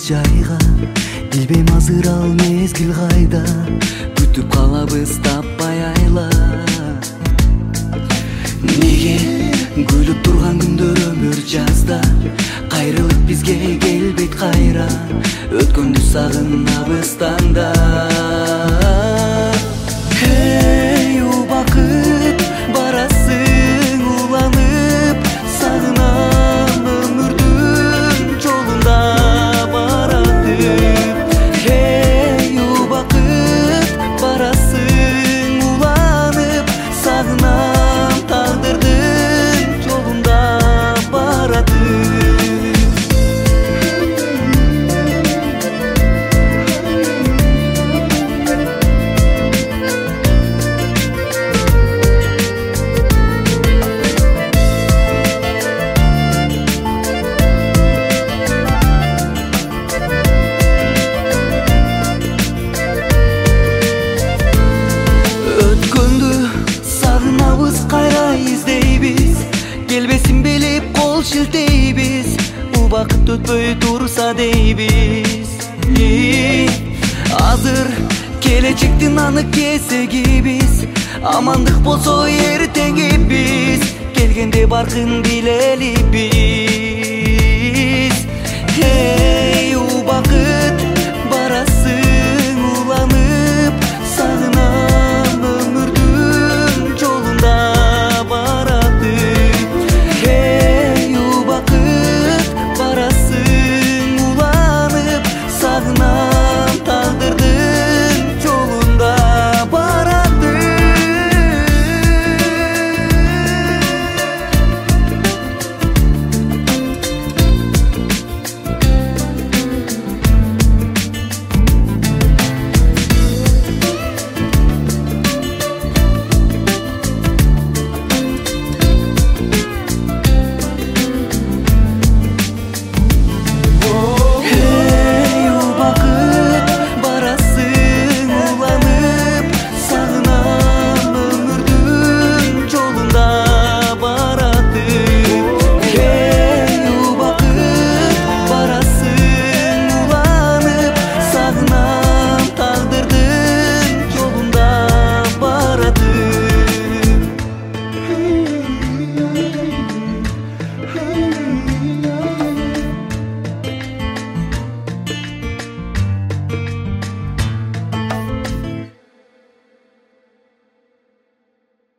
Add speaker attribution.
Speaker 1: жайга, билбейм азыр ал мезгил кайда, күтүп калабыз таппай айла. Неге күлүп турган күндөр өмүр жазда, кайрылык бизге келбейт кайра, өткөндү сагынабыз таңда. Эй убакыт, барасың уланып, сагынам өмүрдүн жолунда баратып. Эй убакыт, барасың уланып, сагынам тагдырдын жолунда баратып. Кайра издейбиз, келбесин билип кол шилтейбиз, убакыт өтпөй турса дейбиз. Азыр келечектин анык кезегибиз, амандык болсо эртеңи биз, келгенде баркын билели биз.